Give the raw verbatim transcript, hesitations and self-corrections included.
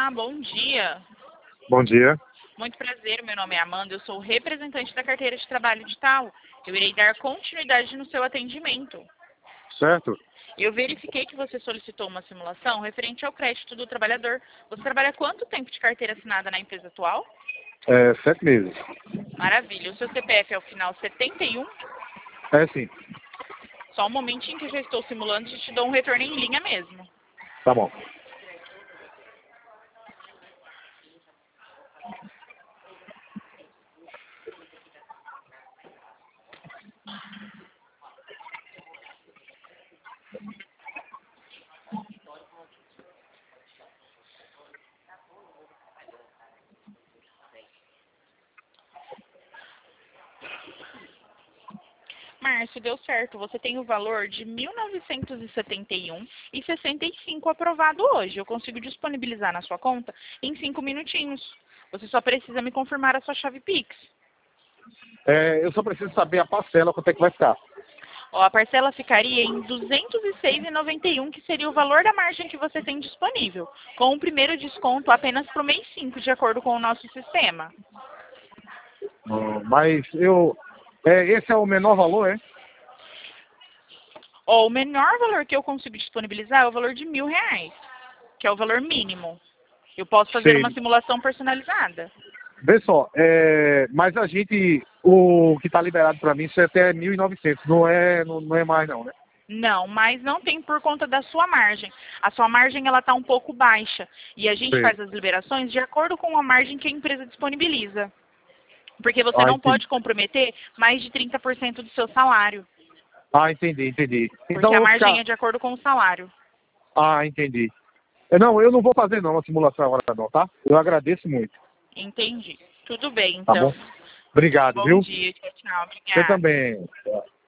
Olá, bom dia. Bom dia. Muito prazer, meu nome é Amanda, eu sou representante da carteira de trabalho de Tal. Eu irei dar continuidade no seu atendimento. Certo? Eu verifiquei que você solicitou uma simulação referente ao crédito do trabalhador. Você trabalha há quanto tempo de carteira assinada na empresa atual? É, sete meses. Maravilha. O seu C P F é o final setenta e um? É sim. Só um momentinho que eu já estou simulando e te dou um retorno em linha mesmo. Tá bom. Márcio, deu certo. Você tem o valor de mil novecentos e setenta e um reais e sessenta e cinco centavos aprovado hoje. Eu consigo disponibilizar na sua conta em cinco minutinhos. Você só precisa me confirmar a sua chave Pix. É, eu só preciso saber a parcela, quanto é que vai ficar. Ó, a parcela ficaria em duzentos e seis reais e noventa e um centavos, que seria o valor da margem que você tem disponível, com o primeiro desconto apenas para o mês cinco, de acordo com o nosso sistema. Hum, Mas eu... É, esse é o menor valor, é? Ó, o menor valor que eu consigo disponibilizar é o valor de mil reais, que é o valor mínimo. Eu posso fazer Sei. uma simulação personalizada. Vê só, é, mas a gente... O que está liberado para mim, isso é até mil e novecentos. Não é, não, não é mais não, né? Não, mas não tem por conta da sua margem. A sua margem ela está um pouco baixa e a gente Sei. faz as liberações de acordo com a margem que a empresa disponibiliza. Porque você Ah, não entendi. pode comprometer mais de trinta por cento do seu salário, Ah, entendi, entendi. porque Então a eu vou margem ficar... é de acordo com o salário. Ah, entendi. É, Não, eu não vou fazer não a simulação agora não, tá? Eu agradeço muito, Entendi. Tudo bem, tá então. bom? Obrigado, Bom viu? dia, tchau, tchau. Você Obrigada. também.